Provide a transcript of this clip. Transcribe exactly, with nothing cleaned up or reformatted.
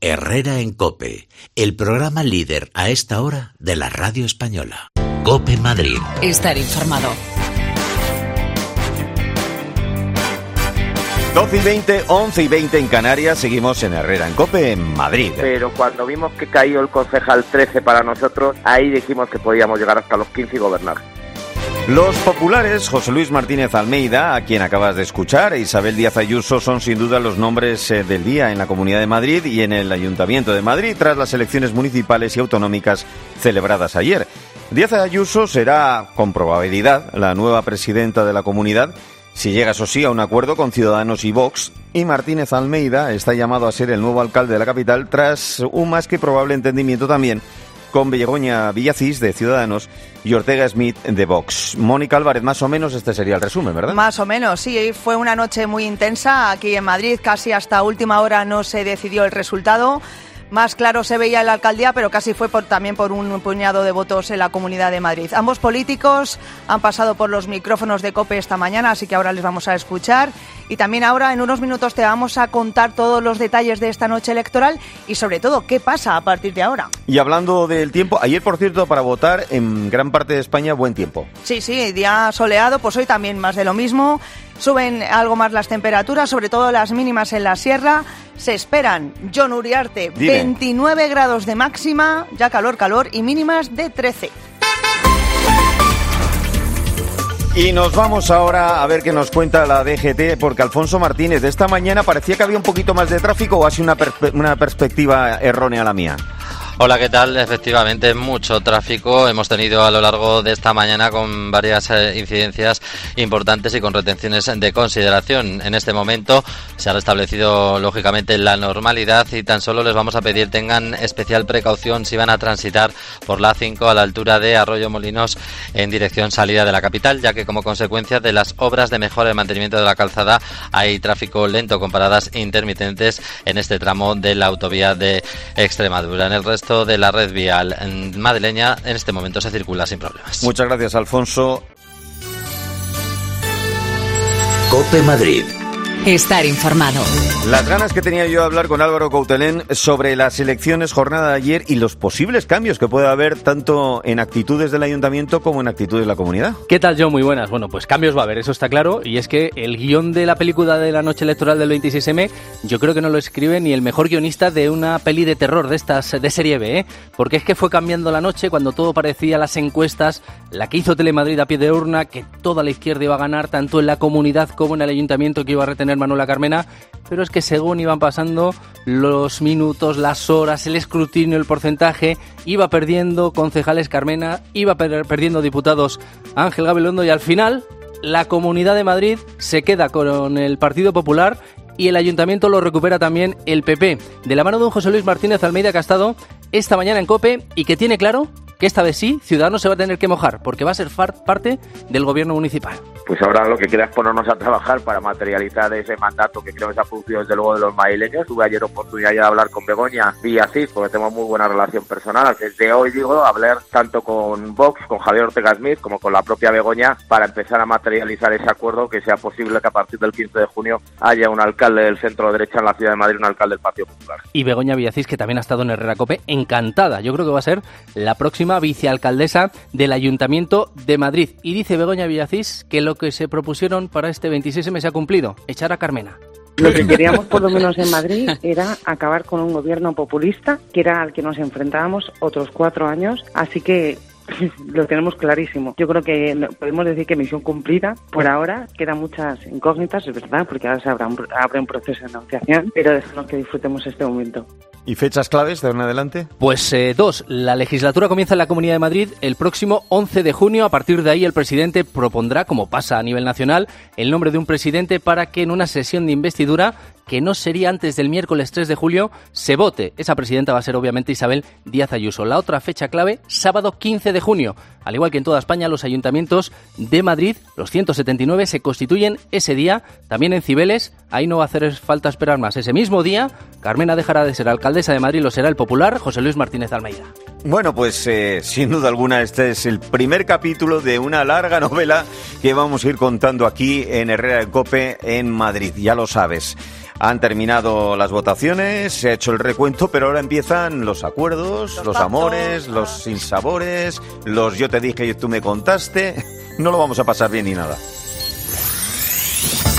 Herrera en COPE, el programa líder a esta hora de la radio española. COPE Madrid. Estar informado. doce y veinte, once y veinte en Canarias, seguimos en Herrera en COPE en Madrid. Pero cuando vimos que cayó el concejal trece para nosotros, ahí dijimos que podíamos llegar hasta los quince y gobernar. Los populares, José Luis Martínez Almeida, a quien acabas de escuchar, e Isabel Díaz Ayuso son sin duda los nombres eh, del día en la Comunidad de Madrid y en el Ayuntamiento de Madrid tras las elecciones municipales y autonómicas celebradas ayer. Díaz Ayuso será, con probabilidad, la nueva presidenta de la comunidad, si llega, eso sí, a un acuerdo con Ciudadanos y Vox, y Martínez Almeida está llamado a ser el nuevo alcalde de la capital tras un más que probable entendimiento también con Begoña Villacís, de Ciudadanos, y Ortega Smith, de Vox. Mónica Álvarez, más o menos este sería el resumen, ¿verdad? Más o menos, sí. Fue una noche muy intensa aquí en Madrid. Casi hasta última hora no se decidió el resultado. Más claro se veía en la alcaldía, pero casi fue por, también por un puñado de votos en la Comunidad de Madrid. Ambos políticos han pasado por los micrófonos de COPE esta mañana, así que ahora les vamos a escuchar. Y también ahora, en unos minutos, te vamos a contar todos los detalles de esta noche electoral y, sobre todo, qué pasa a partir de ahora. Y hablando del tiempo, ayer, por cierto, para votar en gran parte de España, buen tiempo. Sí, sí, día soleado, pues hoy también más de lo mismo. Suben algo más las temperaturas, sobre todo las mínimas en la sierra. Se esperan, Jon Uriarte, Dime. veintinueve grados de máxima, ya calor, calor, y mínimas de trece. Y nos vamos ahora a ver qué nos cuenta la D G T, porque Alfonso Martínez, de esta mañana parecía que había un poquito más de tráfico, o ha sido una, perspe- una perspectiva errónea la mía. Hola, ¿qué tal? Efectivamente, mucho tráfico hemos tenido a lo largo de esta mañana, con varias eh, incidencias importantes y con retenciones de consideración. En este momento se ha restablecido, lógicamente, la normalidad y tan solo les vamos a pedir tengan especial precaución si van a transitar por la A cinco a la altura de Arroyo Molinos en dirección salida de la capital, ya que como consecuencia de las obras de mejora y mantenimiento de la calzada hay tráfico lento con paradas intermitentes en este tramo de la autovía de Extremadura. En el resto de la red vial madrileña en este momento se circula sin problemas. Muchas gracias, Alfonso. COPE Madrid. Estar informado. Las ganas que tenía yo de hablar con Álvaro Coutelén sobre las elecciones, jornada de ayer y los posibles cambios que puede haber tanto en actitudes del ayuntamiento como en actitudes de la comunidad. ¿Qué tal, John? Muy buenas. Bueno, pues cambios va a haber, eso está claro. Y es que el guión de la película de la noche electoral del veintiséis eme, yo creo que no lo escribe ni el mejor guionista de una peli de terror de estas de serie B, ¿eh? Porque es que fue cambiando la noche cuando todo parecía, las encuestas, la que hizo Telemadrid a pie de urna, que toda la izquierda iba a ganar, tanto en la comunidad como en el ayuntamiento, que iba a retener Manuela Carmena, pero es que según iban pasando los minutos, las horas, el escrutinio, el porcentaje, iba perdiendo concejales Carmena, iba per- perdiendo diputados Ángel Gabilondo, y al final la Comunidad de Madrid se queda con el Partido Popular y el ayuntamiento lo recupera también el P P, de la mano de un José Luis Martínez Almeida que ha estado esta mañana en COPE y que tiene claro que esta vez sí, Ciudadanos se va a tener que mojar, porque va a ser far- parte del gobierno municipal. Pues ahora lo que queda es ponernos a trabajar para materializar ese mandato que creo que se ha producido desde luego de los madrileños. Tuve ayer oportunidad ya de hablar con Begoña Villacís, porque tenemos muy buena relación personal. Desde hoy, digo, hablar tanto con Vox, con Javier Ortega Smith, como con la propia Begoña, para empezar a materializar ese acuerdo, que sea posible que a partir del quince de junio haya un alcalde del centro derecha en la ciudad de Madrid, un alcalde del Partido Popular. Y Begoña Villacís, que también ha estado en Herrera COPE, encantada. Yo creo que va a ser la próxima vicealcaldesa del Ayuntamiento de Madrid. Y dice Begoña Villacís que lo que se propusieron para este veintiséis eme se ha cumplido, echar a Carmena. Lo que queríamos, por lo menos en Madrid, era acabar con un gobierno populista, que era al que nos enfrentábamos otros cuatro años, así que lo tenemos clarísimo. Yo creo que podemos decir que misión cumplida. Por ahora quedan muchas incógnitas, es verdad, porque ahora se habrá un, abre un proceso de negociación, pero déjanos que disfrutemos este momento. ¿Y fechas claves de ahora en adelante? Pues eh, dos. La legislatura comienza en la Comunidad de Madrid el próximo once de junio. A partir de ahí el presidente propondrá, como pasa a nivel nacional, el nombre de un presidente para que en una sesión de investidura, que no sería antes del miércoles tres de julio, se vote. Esa presidenta va a ser obviamente Isabel Díaz Ayuso. La otra fecha clave, sábado quince de junio. Al igual que en toda España, los ayuntamientos de Madrid, los ciento setenta y nueve, se constituyen ese día. También en Cibeles, ahí no va a hacer falta esperar más. Ese mismo día, Carmena dejará de ser alcaldesa de Madrid, lo será el popular José Luis Martínez Almeida. Bueno, pues eh, sin duda alguna este es el primer capítulo de una larga novela que vamos a ir contando aquí en Herrera en COPE en Madrid, ya lo sabes. Han terminado las votaciones, se ha hecho el recuento, pero ahora empiezan los acuerdos, los, los amores, los sinsabores, los yo te dije y tú me contaste. No lo vamos a pasar bien ni nada.